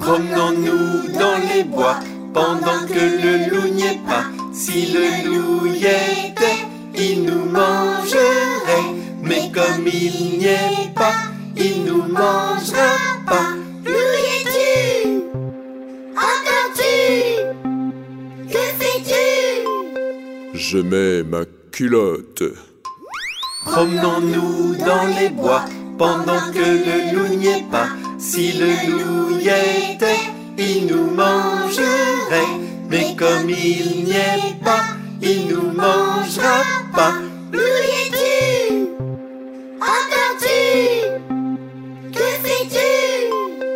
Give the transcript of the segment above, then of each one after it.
Promenons-nous dans les bois pendant que le loup n'y est pas. Si le loup y était, il nous mangerait. Mais comme il n'y est pas, il nous mangera pas. Loup y es-tu? Entends-tu? Que fais-tu? Je mets ma culotte. Promenons-nous dans les bois pendant que le loup n'y est pas. Si le loup y était, il nous mangerait. Mais comme il n'y est pas, il nous mangera pas. Loup y es-tu? Entends-tu? Que fais-tu?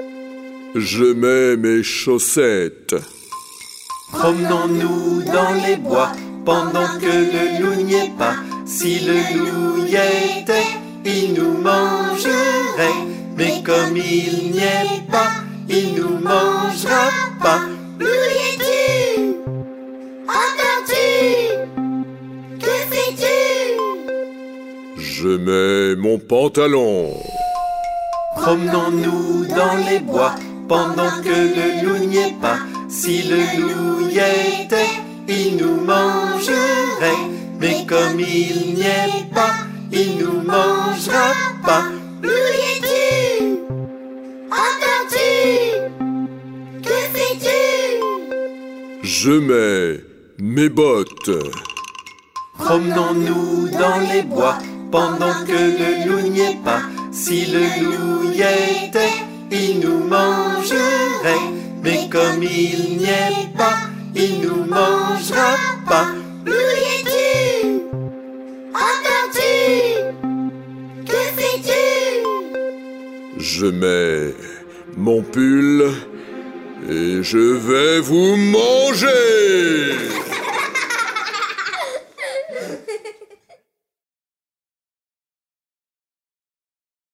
Je mets mes chaussettes. Promenons-nous dans les bois pendant que le loup n'y est pas. Si le loup y était, il nous mangerait. Mais comme il n'y est pas, il nous mangera pas. Loup y es-tu? Entends-tu? Que fais-tu? Je mets mon pantalon. Promenons-nous dans les bois pendant que le loup n'y est pas. Si le loup y était, il nous mangerait. Mais comme il n'y est pas, il nous mangera pas. Loup y es-tu? Entends-tu? Que fais-tu? Je mets mes bottes. Promenons-nous dans les bois pendant que le loup n'y est pas. Si le loup y était, il nous mangerait. Mais comme il n'y est pas, il nous mangera pas. Loup y es-tu? Entends-tu? Que fais-tu? Je mets mon pull et je vais vous manger.